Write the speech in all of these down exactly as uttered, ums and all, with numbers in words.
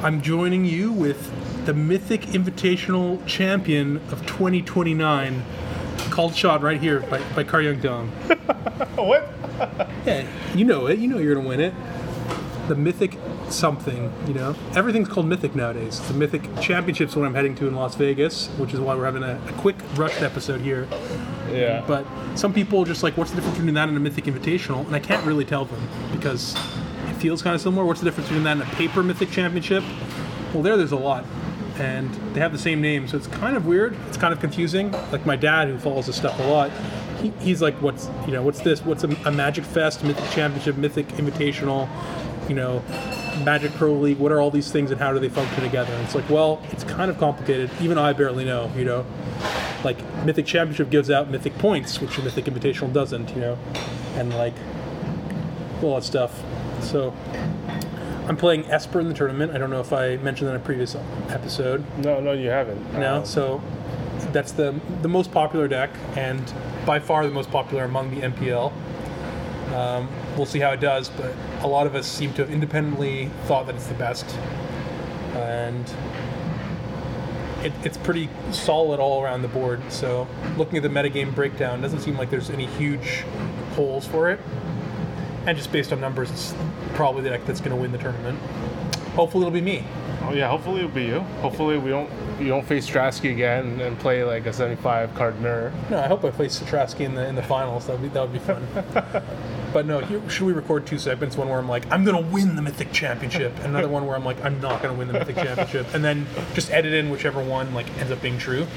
I'm joining you with the Mythic Invitational Champion of twenty twenty-nine, called shot right here by, by Car Young Dong. What? Yeah, you know it. You know you're going to win it. The Mythic something, you know? Everything's called Mythic nowadays. The Mythic Championships when I'm heading to in Las Vegas, which is why we're having a, a quick rushed episode here. Yeah. But some people are just like, what's the difference between that and a Mythic Invitational? And I can't really tell them because it feels kind of similar. What's the difference between that and a paper Mythic Championship? Well, there, there's a lot. And they have the same name, so it's kind of weird. It's kind of confusing. Like my dad, who follows this stuff a lot, he, he's like, what's, you know, what's this? What's a, a Magic Fest, Mythic Championship, Mythic Invitational, you know, Magic Pro League? What are all these things and how do they function together? And it's like, well, it's kind of complicated. Even I barely know, you know. Like, Mythic Championship gives out Mythic points, which the Mythic Invitational doesn't, you know. And, like, all that stuff. So, I'm playing Esper in the tournament. I don't know if I mentioned that in a previous episode. No, no, you haven't. No, Um, so that's the the most popular deck, and by far the most popular among the M P L. Um, we'll see how it does, but a lot of us seem to have independently thought that it's the best. And it, it's pretty solid all around the board. So looking at the metagame breakdown, doesn't seem like there's any huge holes for it. And just based on numbers, it's probably the deck that's going to win the tournament. Hopefully it'll be me. Oh yeah, hopefully it'll be you. Hopefully we don't you don't face Stratsky again and play like a seventy-five card mirror. No, I hope I face Satraski in the in the finals. That would be that would be fun. But no, here, should we record two segments? One where I'm like, I'm gonna win the Mythic Championship, and another one where I'm like, I'm not gonna win the Mythic Championship, and then just edit in whichever one like ends up being true.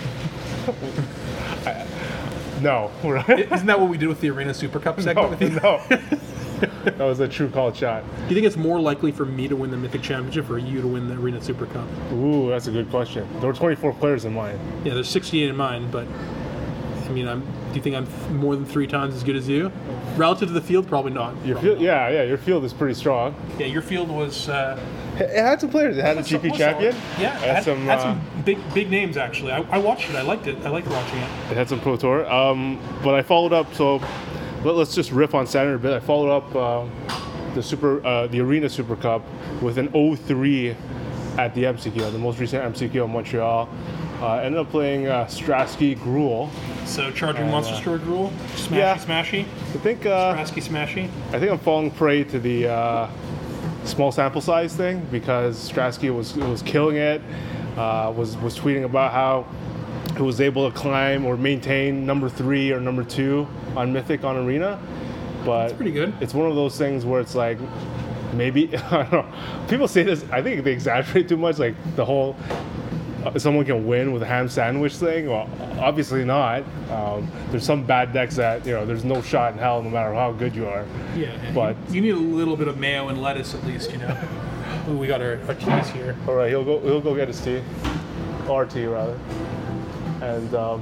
I, no, right? Isn't that what we did with the Arena Super Cup segment No, with you? no. That was a true called shot. Do you think it's more likely for me to win the Mythic Championship or you to win the Arena Super Cup? Ooh, that's a good question. There were twenty-four players in mine. Yeah, there's sixty-eight in mine, but I mean, I'm. Do you think I'm more than three times as good as you? Relative to the field, probably not. Your Probably field, yeah, yeah, your field is pretty strong. not. Yeah, your field was. Uh, It had some players. It had a G P was champion. solid. Yeah, It had, had some. had uh, some big big names actually. I, I watched it. I liked it. I liked watching it. It had some Pro Tour. Um, but I followed up. So let, let's just riff on Saturn a bit. I followed up um, the super, uh, the Arena Super Cup with an oh three at the M C Q, the most recent M C Q in Montreal. Uh, ended up playing uh, Stratsky Gruul. So charging Uh, monster store rule, smashy yeah. smashy, I think. Uh, Rasky smashy. I think I'm falling prey to the uh, small sample size thing because Stratsky was was killing it. Uh, was was tweeting about how he was able to climb or maintain number three or number two on Mythic on Arena. But That's pretty good. It's one of those things where it's like maybe I don't know. People say this. I think they exaggerate too much. Like the whole uh, someone can win with a ham sandwich thing. Well, obviously not. Um, there's some bad decks that you know there's no shot in hell no matter how good you are. Yeah, But- you, you need a little bit of mayo and lettuce at least, you know. Ooh, we got our, our teas here. All right, he'll go. He'll go get his tea, or tea rather. And um,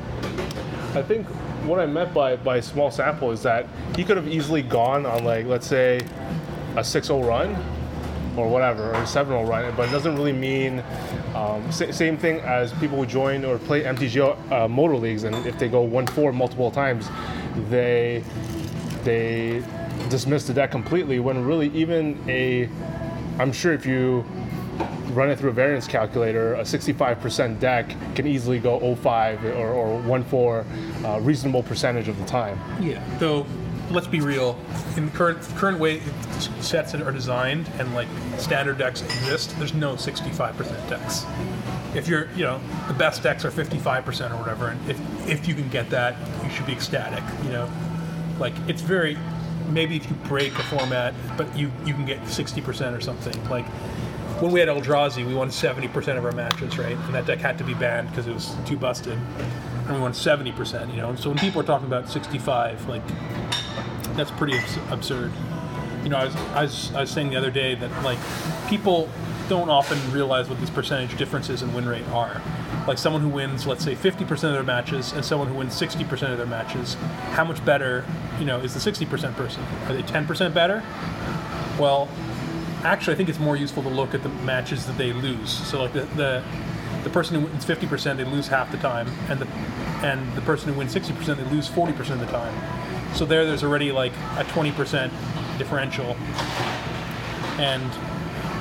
I think what I meant by by small sample is that he could have easily gone on like let's say a six oh run or whatever, or a seven oh run, but it doesn't really mean um, sa- same thing as people who join or play M T G uh, motor leagues, and if they go one four multiple times, they they dismiss the deck completely. When really even a I'm sure if you run it through a variance calculator, a sixty-five percent deck can easily go oh five or, or one four, uh, reasonable percentage of the time. Yeah. Though, let's be real. In the current current way sets that are designed and like standard decks exist, there's no sixty-five percent decks. If you're, you know, the best decks are fifty-five percent or whatever, and if if you can get that, you should be ecstatic. You know, like it's very. Maybe if you break a format, but you, you can get sixty percent or something. Like, when we had Eldrazi, we won seventy percent of our matches, right? And that deck had to be banned because it was too busted. And we won seventy percent, you know? And so when people are talking about sixty-five, like, that's pretty abs- absurd. You know, I was, I, was, I was saying the other day that, like, people don't often realize what these percentage differences in win rate are. Like, someone who wins, let's say, fifty percent of their matches and someone who wins sixty percent of their matches, how much better, you know, is the sixty percent person? Are they ten percent better? Well, actually, I think it's more useful to look at the matches that they lose. So, like, the the, the person who wins fifty percent, they lose half the time, and the and the person who wins sixty percent, they lose forty percent of the time. So there, there's already, like, a twenty percent differential. And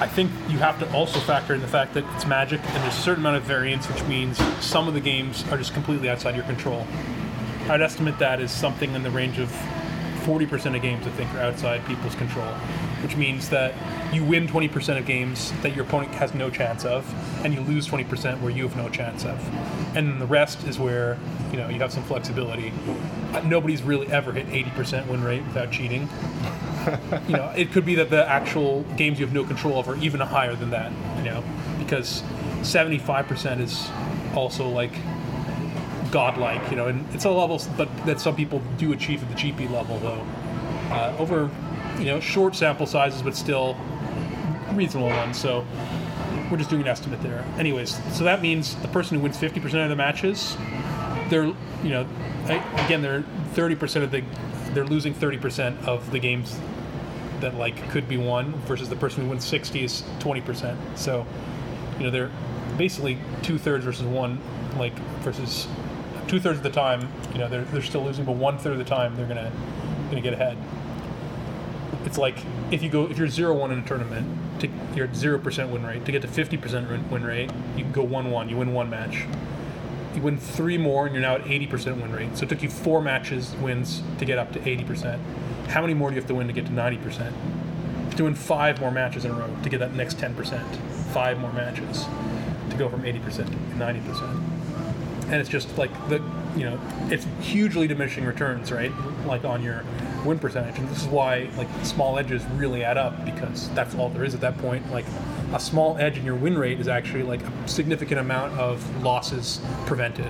I think you have to also factor in the fact that it's Magic and there's a certain amount of variance, which means some of the games are just completely outside your control. I'd estimate that as something in the range of forty percent of games I think are outside people's control, which means that you win twenty percent of games that your opponent has no chance of, and you lose twenty percent where you have no chance of. And then the rest is where, you know, you have some flexibility. Uh, Nobody's really ever hit eighty percent win rate without cheating. You know, it could be that the actual games you have no control of are even higher than that, you know, because seventy-five percent is also like godlike, you know, and it's a level but that some people do achieve at the G P level, though. Uh, over, you know, short sample sizes, but still reasonable ones. So we're just doing an estimate there. Anyways, so that means the person who wins fifty percent of the matches, they're, you know, again, they're thirty percent of the, they're losing thirty percent of the games that like could be won, versus the person who wins sixty is twenty percent. So, you know, they're basically two thirds versus one, like versus two thirds of the time, you know, they're they're still losing, but one third of the time they're gonna gonna get ahead. It's like if you go if you're zero one in a tournament, to, you're at zero percent win rate. To get to fifty percent win rate, you can go one one. You win one match. You win three more, and you're now at eighty percent win rate. So it took you four matches wins to get up to eighty percent. How many more do you have to win to get to ninety percent? You have to win five more matches in a row to get that next ten percent. Five more matches to go from eighty percent to ninety percent. And it's just like the, you know, it's hugely diminishing returns, right? Like on your win percentage. And this is why like small edges really add up, because that's all there is at that point. Like a small edge in your win rate is actually like a significant amount of losses prevented.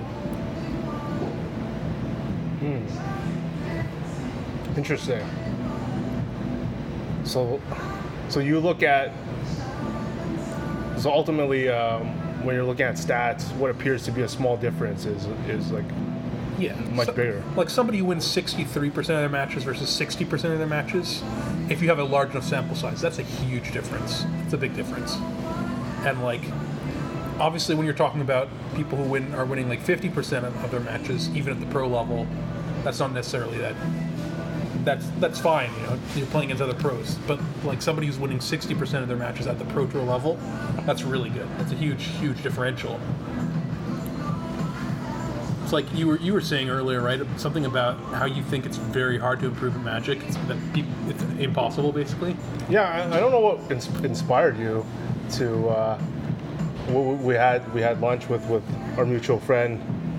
Hmm. Interesting. So, so you look at, so ultimately, um, when you're looking at stats, what appears to be a small difference is is like yeah, much so, bigger. Like somebody who wins sixty-three percent of their matches versus sixty percent of their matches, if you have a large enough sample size, that's a huge difference. It's a big difference. And like, obviously when you're talking about people who win are winning like fifty percent of, of their matches, even at the pro level, that's not necessarily that. That's that's fine, you know, you're playing against other pros. But like somebody who's winning sixty percent of their matches at the Pro Tour level, that's really good. That's a huge, huge differential. It's like you were you were saying earlier, right? Something about how you think it's very hard to improve in Magic. It's, that people, it's impossible, basically. Yeah, I, I don't know what ins- inspired you to. Uh, we, we had we had lunch with, with our mutual friend.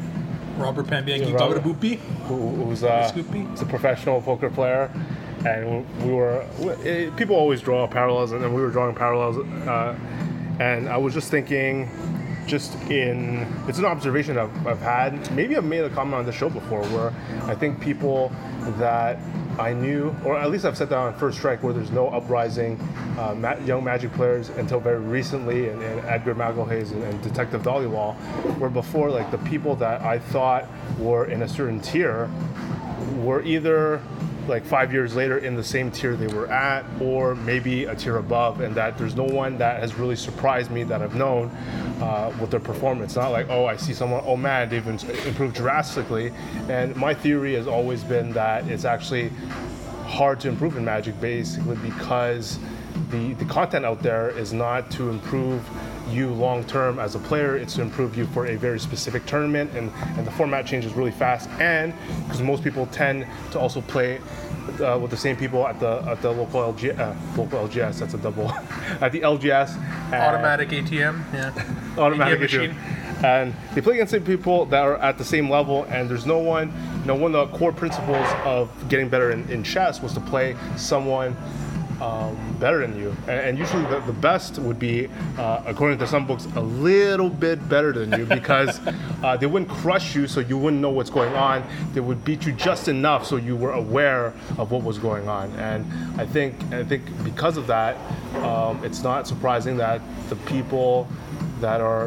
Robert Pambianchi Yeah, Robert. Bababupi, who, who's uh, who's a professional poker player, and we were we, it, people always draw parallels, and we were drawing parallels, uh, and I was just thinking, just in it's an observation I've, I've had. Maybe I've made a comment on the show before, where I think people that I knew, or at least I've said that on First Strike, where there's no uprising uh, ma- young Magic players until very recently, and, and Edgar Magalhaes and, and Detective Dollywall, where before, like the people that I thought were in a certain tier were either like five years later in the same tier they were at, or maybe a tier above, and that there's no one that has really surprised me that I've known uh, with their performance. Not like, oh, I see someone, oh man, they've improved drastically. And my theory has always been that it's actually hard to improve in Magic, basically because the, the content out there is not to improve you long term as a player, it's to improve you for a very specific tournament, and, and the format changes really fast, and because most people tend to also play uh, with the same people at the at the local L G, uh, local L G S, that's a double, at the L G S. Automatic A T M, yeah. Automatic A T M A T M. And they play against the people that are at the same level, and there's no one, you know, one of the core principles of getting better in, in chess was to play someone Um, better than you, and, and usually the, the best would be, uh, according to some books, a little bit better than you, because uh, they wouldn't crush you so you wouldn't know what's going on. They would beat you just enough so you were aware of what was going on. And I think I think because of that, um, it's not surprising that the people that are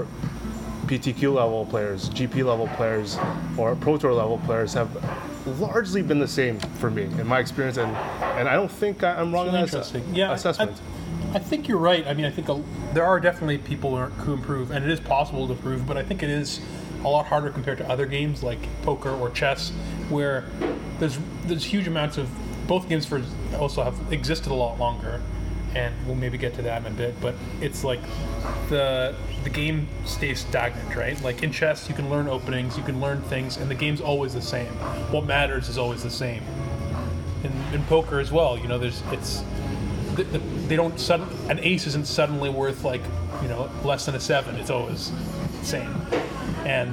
P T Q level players, G P level players, or Pro Tour level players have largely been the same for me in my experience, and, and I don't think I, I'm wrong in that ass- yeah, assessment. I, I think you're right. I mean, I think a, there are definitely people who, are, who improve, and it is possible to improve, but I think it is a lot harder compared to other games like poker or chess, where there's there's huge amounts of both games for also have existed a lot longer, and we'll maybe get to that in a bit. But it's like the the game stays stagnant, right? Like in chess, you can learn openings, you can learn things, and the game's always the same. What matters is always the same. In, in poker as well, you know, there's it's the, the, they don't sudden an ace isn't suddenly worth like you know less than a seven. It's always the same. And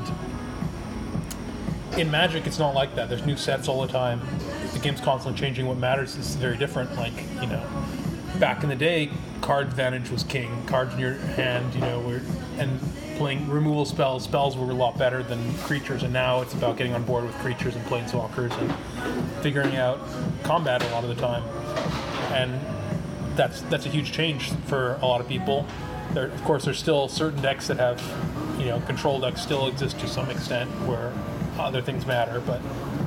in Magic, it's not like that. There's new sets all the time. The game's constantly changing. What matters is very different. Like, you know, back in the day, card advantage was king. Cards in your hand, you know, were and playing removal spells. Spells were a lot better than creatures, and now it's about getting on board with creatures and planeswalkers and figuring out combat a lot of the time. And that's that's a huge change for a lot of people. There, of course, there's still certain decks that have, you know, control decks still exist to some extent where other things matter, but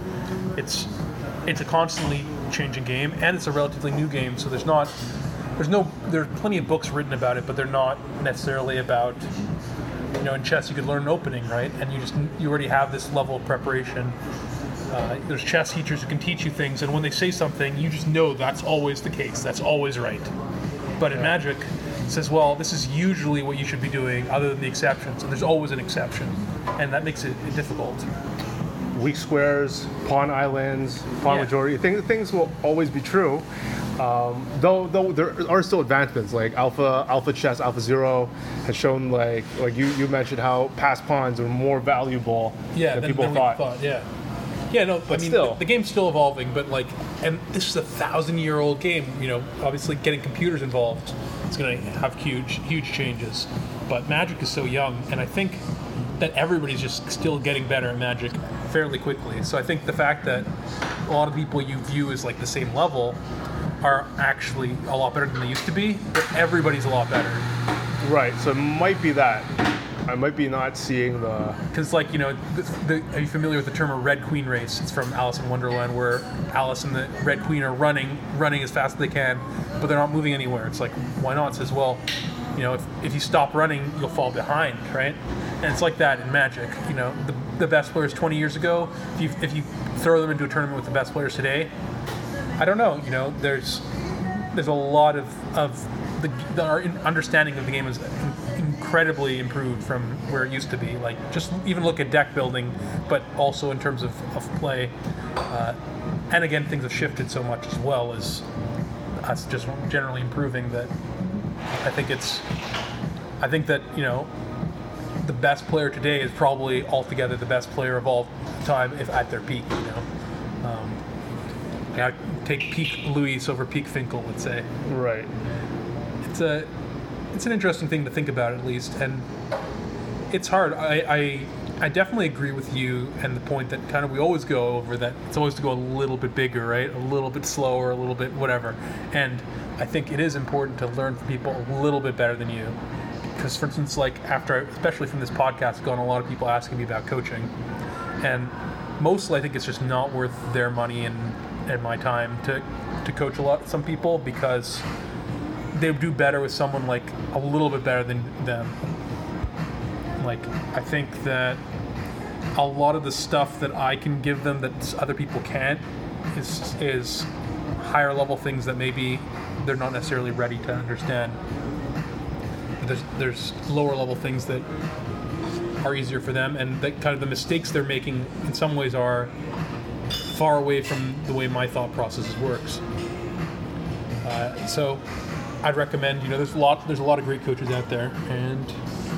it's it's a constantly changing game, and it's a relatively new game. So there's not there's no there's plenty of books written about it, but they're not necessarily about, you know, in chess you could learn an opening, right? And you just you already have this level of preparation. Uh, there's chess teachers who can teach you things, and when they say something, you just know that's always the case. That's always right. But in Magic, it says, well, this is usually what you should be doing, other than the exceptions, and there's always an exception, and that makes it difficult. Weak squares, pawn islands, pawn Yeah. majority, things, things will always be true. Um, though, though there are still advancements like Alpha, Alpha Chess, Alpha Zero has shown like like you, you mentioned how past pawns are more valuable Yeah, than than, people than we thought. thought. Yeah, yeah. No, But I mean still. the, the game's still evolving, but like, and this is a thousand-year-old game. You know, obviously getting computers involved is going to have huge, huge changes. But Magic is so young, and I think that everybody's just still getting better at Magic fairly quickly. So I think the fact that a lot of people you view as like the same level are actually a lot better than they used to be, but everybody's a lot better. Right, so it might be that. I might be not seeing the... Because, like, you know, the, the, are you familiar with the term a Red Queen race? It's from Alice in Wonderland, where Alice and the Red Queen are running, running as fast as they can, but they're not moving anywhere. It's like, why not? It says, well, you know, if, if you stop running, you'll fall behind, right? And it's like that in Magic. You know, the, the best players twenty years ago, if you, if you throw them into a tournament with the best players today, I don't know, you know, there's there's a lot of, of the, the our understanding of the game is incredibly improved from where it used to be. Like, just even look at deck building, but also in terms of, of play. Uh, and again, things have shifted so much as well as us just generally improving that I think it's, I think that, you know, the best player today is probably altogether the best player of all time if at their peak, you know. Um, yeah, take peak Luis over peak Finkel, let's say. Right. It's a, it's an interesting thing to think about, at least, and it's hard. I, I, I definitely agree with you and the point that kind of we always go over that it's always to go a little bit bigger, right? A little bit slower, a little bit whatever. And I think it is important to learn from people a little bit better than you. Because, for instance, like after, especially from this podcast, I've gotten a lot of people asking me about coaching, and mostly I think it's just not worth their money and, and my time to, to coach a lot some people, because they do better with someone like a little bit better than them. Like, I think that a lot of the stuff that I can give them that other people can't is is higher level things that maybe they're not necessarily ready to understand. There's there's lower level things that are easier for them, and that kind of the mistakes they're making in some ways are far away from the way my thought process works. Uh, so I'd recommend, you know, there's a lot there's a lot of great coaches out there, and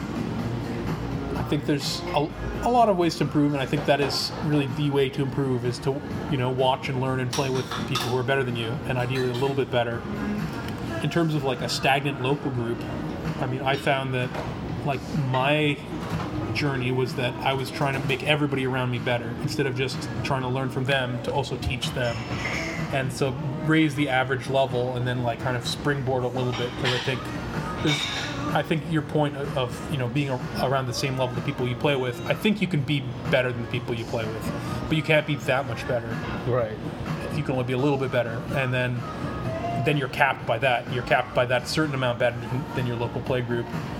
I think there's a, a lot of ways to improve, and I think that is really the way to improve, is to, you know, watch and learn and play with people who are better than you, and ideally a little bit better. In terms of like a stagnant local group, I mean, I found that like my journey was that I was trying to make everybody around me better instead of just trying to learn from them to also teach them. And so raise the average level and then like kind of springboard a little bit, because I think there's, I think your point of, of you know, being a, around the same level the people you play with, I think you can be better than the people you play with, but you can't be that much better. Right. You can only be a little bit better, and then then you're capped by that. You're capped by that certain amount better than, than your local play group.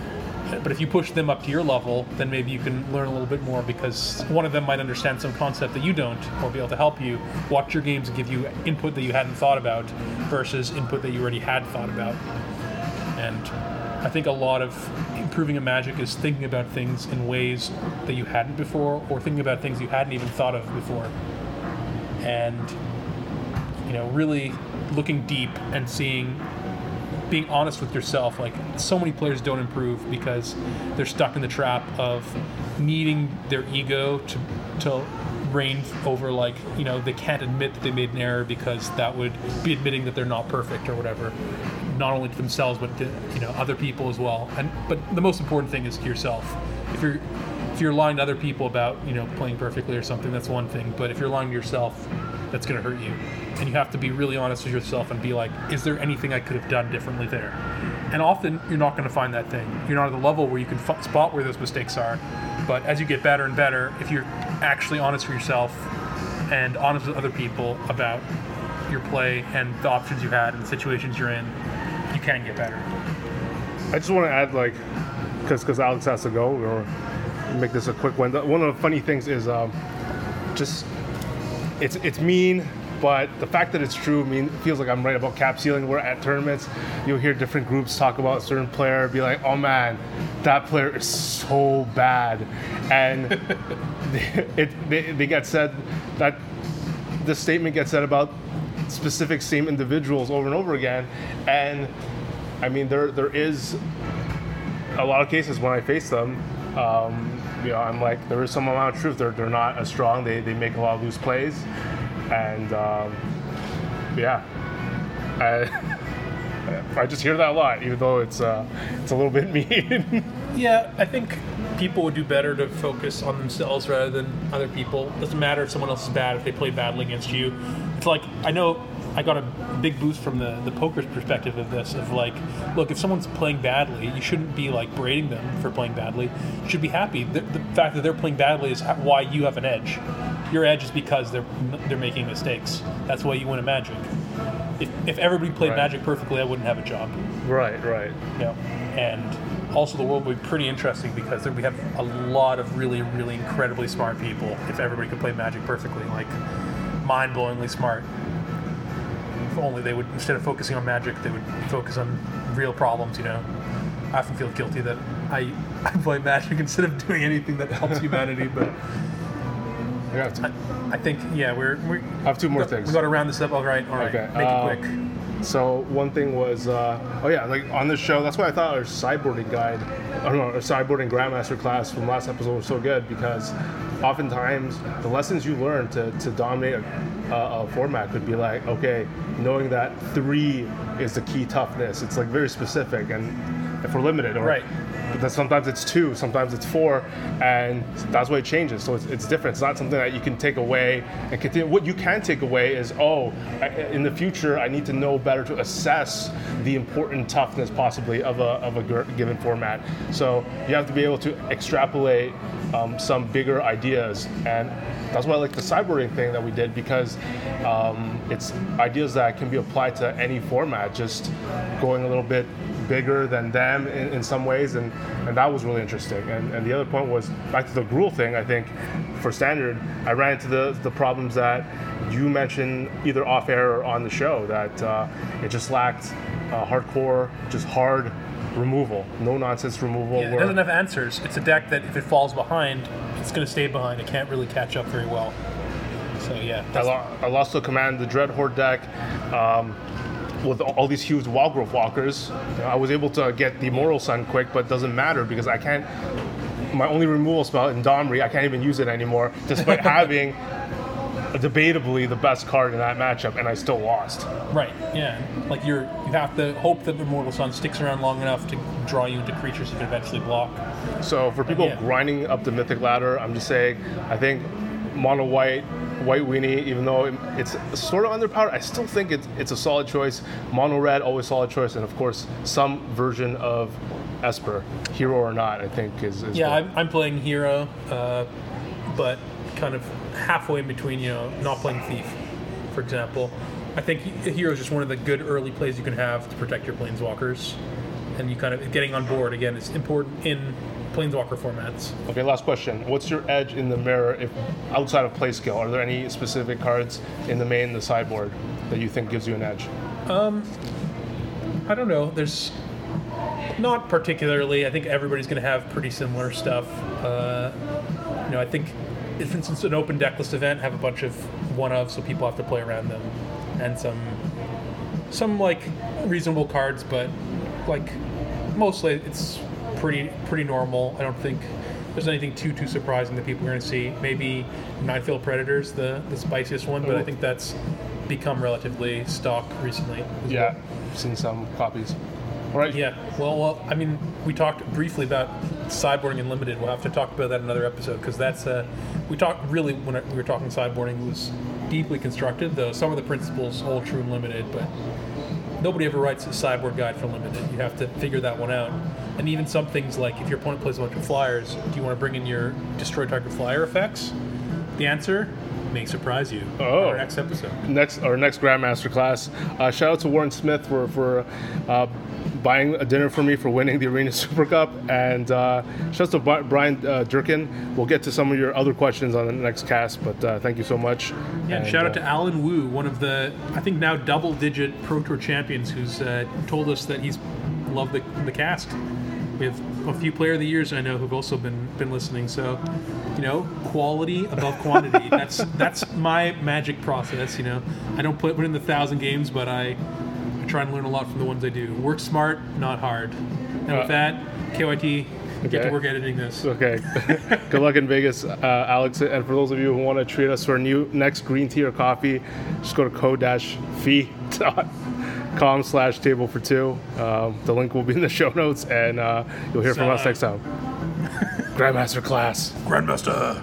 But if you push them up to your level, then maybe you can learn a little bit more because one of them might understand some concept that you don't, or be able to help you watch your games and give you input that you hadn't thought about versus input that you already had thought about. And I think a lot of improving a Magic is thinking about things in ways that you hadn't before, or thinking about things you hadn't even thought of before. And, you know, really looking deep and seeing, being honest with yourself. Like, so many players don't improve because they're stuck in the trap of needing their ego to to reign over, like, you know, they can't admit that they made an error because that would be admitting that they're not perfect or whatever, not only to themselves but to, you know, other people as well. And but the most important thing is to yourself. If you're if you're lying to other people about, you know, playing perfectly or something, that's one thing. But if you're lying to yourself, that's going to hurt you. And you have to be really honest with yourself and be like, is there anything I could have done differently there? And often you're not going to find that thing. You're not at the level where you can f- spot where those mistakes are. But as you get better and better, if you're actually honest with yourself and honest with other people about your play and the options you had and the situations you're in, you can get better. I just want to add, like, because because Alex has to go, or make this a quick one. One of the funny things is um, just it's it's mean, but the fact that it's true mean feels like I'm right about cap ceiling. Where at tournaments, you'll hear different groups talk about a certain player, be like, "Oh man, that player is so bad," and it they, they get said that the statement gets said about specific same individuals over and over again, and I mean there there is a lot of cases when I face them. Um, you know, I'm like, there is some amount of truth. They're they're not as strong. They they make a lot of loose plays, and um, yeah, I I just hear that a lot, even though it's uh, it's a little bit mean. Yeah, I think people would do better to focus on themselves rather than other people. It doesn't matter if someone else is bad if they play badly against you. It's like, I know I got a big boost from the, the poker's perspective of this, of like, look, if someone's playing badly, you shouldn't be like berating them for playing badly. You should be happy. The, the fact that they're playing badly is why you have an edge. Your edge is because they're they're making mistakes. That's why you win a Magic. If, if everybody played Right. Magic perfectly, I wouldn't have a job. Right, right. You know? And also the world would be pretty interesting because there we have a lot of really, really incredibly smart people if everybody could play Magic perfectly, like mind-blowingly smart. If only they would, instead of focusing on Magic, they would focus on real problems, you know. I often feel guilty that I, I play Magic instead of doing anything that helps humanity, but I got two, I, I think, yeah, we're... we're I have two more we things. we got to round this up. All right, all right. Okay, Make uh, it quick. So one thing was, uh, oh yeah, like on this show, that's why I thought our sideboarding guide, I don't know, our sideboarding Grandmaster class from last episode was so good, because oftentimes the lessons you learn to, to dominate a, a, a format could be like, okay, knowing that three is the key toughness. It's like very specific, and if we're limited, or Right. but then sometimes it's two, sometimes it's four, and that's why it changes. So it's, it's different. It's not something that you can take away and continue. What you can take away is, oh, I, in the future, I need to know better to assess the important toughness possibly of a of a g- given format. So you have to be able to extrapolate um, some bigger ideas, and that's why I like the sideboarding thing that we did, because um, it's ideas that can be applied to any format, just going a little bit bigger than them in, in some ways, and, and that was really interesting. And, and the other point was, back to the Gruul thing, I think, for Standard, I ran into the, the problems that you mentioned either off air or on the show, that uh, it just lacked uh, hardcore, just hard removal, no nonsense removal. Yeah, it where- doesn't have answers. It's a deck that if it falls behind, it's going to stay behind. It can't really catch up very well. So yeah, I, that's, lo- I lost to command the Dread Horde deck. Um, with all these huge Wild Growth Walkers, you know, I was able to get the Mortal Sun quick, but it doesn't matter because I can't. My only removal spell in Domri, I can't even use it anymore, despite having debatably the best card in that matchup, and I still lost. right. Yeah, like you're you have to hope that the Mortal Sun sticks around long enough to draw you into creatures you can eventually block. So for people Yeah. grinding up the Mythic ladder, I'm just saying, I think mono white, white weenie, even though it- it's sort of underpowered, I still think it's it's a solid choice. Mono red, always solid choice, and of course some version of Esper, hero or not, I think is. is Yeah, good. I'm, I'm playing Hero, uh, but kind of halfway in between, you know, not playing Thief, for example. I think Hero is just one of the good early plays you can have to protect your Planeswalkers. and you kind of getting on board again is important in Planeswalker formats. Okay, last question. What's your edge in the mirror if outside of play skill? Are there any specific cards in the main, the sideboard, that you think gives you an edge? Um, I don't know. There's not particularly. I think everybody's going to have pretty similar stuff. Uh, you know, I think, if, for instance, an open decklist event have a bunch of one-of, so people have to play around them, and some some like reasonable cards, but like mostly it's pretty pretty normal. I don't think there's anything too too surprising that people are going to see. Maybe Ninefield Predators, the the spiciest one, but I think that's become relatively stock recently. Yeah, I've seen some copies. All right. Yeah. Well, well, I mean, we talked briefly about sideboarding in limited. We'll have to talk about that in another episode because that's uh, we talked really when we were talking sideboarding was deeply constructed. Though some of the principles hold true in limited, but nobody ever writes a sideboard guide for limited. You have to figure that one out. And even some things like if your opponent plays a bunch of flyers, do you want to bring in your destroy target flyer effects? The answer may surprise you Oh. in our next episode. Next, our next Grandmaster class. Uh, shout out to Warren Smith for for uh, buying a dinner for me for winning the Arena Super Cup, and uh, shout out to Bi- Brian uh, Durkin. We'll get to some of your other questions on the next cast, but uh, thank you so much. Yeah, and shout out to Alan Wu, one of the, I think now double-digit Pro Tour champions, who's uh, told us that he's loved the, the cast. We have a few Player of the Years I know who've also been been listening. So, you know, quality above quantity. that's that's my magic process. You know, I don't put, put in the thousand games, but I, I try and learn a lot from the ones I do. Work smart, not hard. And Uh, with that, K Y T, get okay. to work editing this. Okay. Good luck in Vegas, uh, Alex. And for those of you who want to treat us to our new next green tea or coffee, just go to co-fee dot com slash table for two. Um, the link will be in the show notes, and uh, you'll hear from us next time. Grandmaster class. Grandmaster.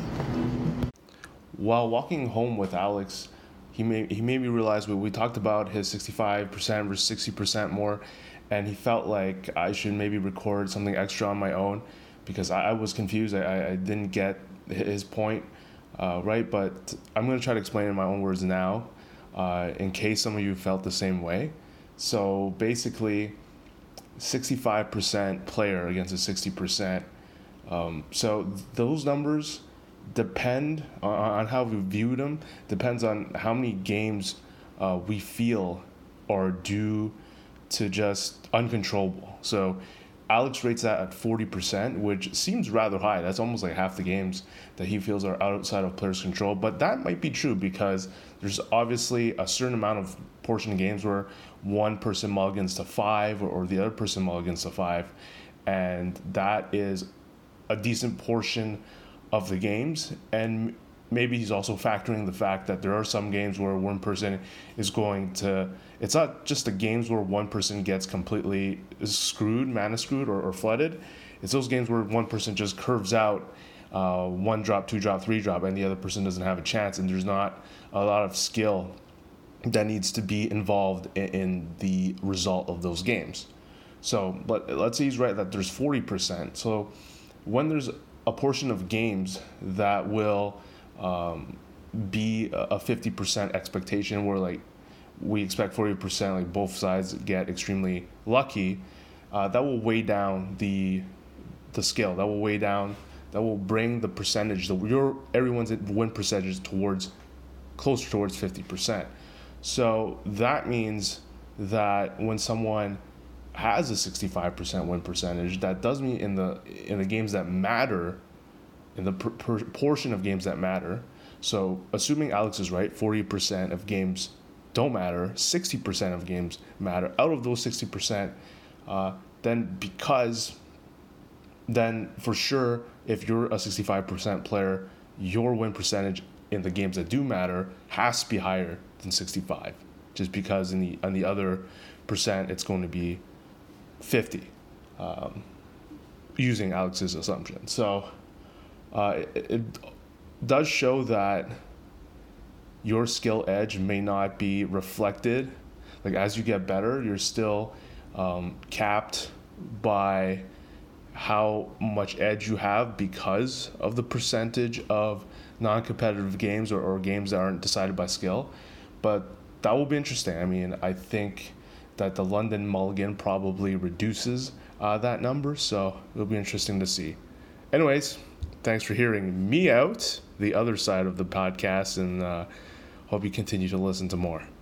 While walking home with Alex, he made he made me realize we, we talked about his sixty-five percent versus sixty percent more, and he felt like I should maybe record something extra on my own because I, I was confused. I, I didn't get his point, uh, right? But I'm going to try to explain it in my own words now, uh, in case some of you felt the same way. So basically, sixty-five percent player against a sixty percent. Um, so those numbers depend on, on how we view them, depends on how many games uh, we feel are due to just uncontrollable. So Alex rates that at forty percent, which seems rather high. That's almost like half the games that he feels are outside of players' control. But that might be true because there's obviously a certain amount of portion of games where one person mulligans to five or, or the other person mulligans to five. And that is a decent portion of the games. And maybe he's also factoring the fact that there are some games where one person is going to, it's not just the games where one person gets completely screwed, mana screwed or, or flooded. It's those games where one person just curves out uh, one drop, two drop, three drop, and the other person doesn't have a chance, and there's not a lot of skill that needs to be involved in, in the result of those games. So, but let's say he's right that there's forty percent. So when there's a portion of games that will um, be a fifty percent expectation where like we expect forty percent, like both sides get extremely lucky, uh, that will weigh down the the skill. That will weigh down, that will bring the percentage, the, your everyone's win percentage towards, closer towards fifty percent. So that means that when someone has a sixty-five percent win percentage, that does mean in the in the games that matter, in the per, per portion of games that matter. So assuming Alex is right, forty percent of games don't matter, sixty percent of games matter. Out of those sixty percent, uh, then because, then for sure, if you're a sixty-five percent player, your win percentage in the games that do matter has to be higher than sixty-five, just because in the on the other percent, it's going to be fifty, um, using Alex's assumption. So uh, it, it does show that your skill edge may not be reflected. Like as you get better, you're still um, capped by how much edge you have because of the percentage of non-competitive games or, or games that aren't decided by skill. But that will be interesting. I mean, I think that the London Mulligan probably reduces uh, that number, so it'll be interesting to see. Anyways, thanks for hearing me out, the other side of the podcast, and uh, hope you continue to listen to more.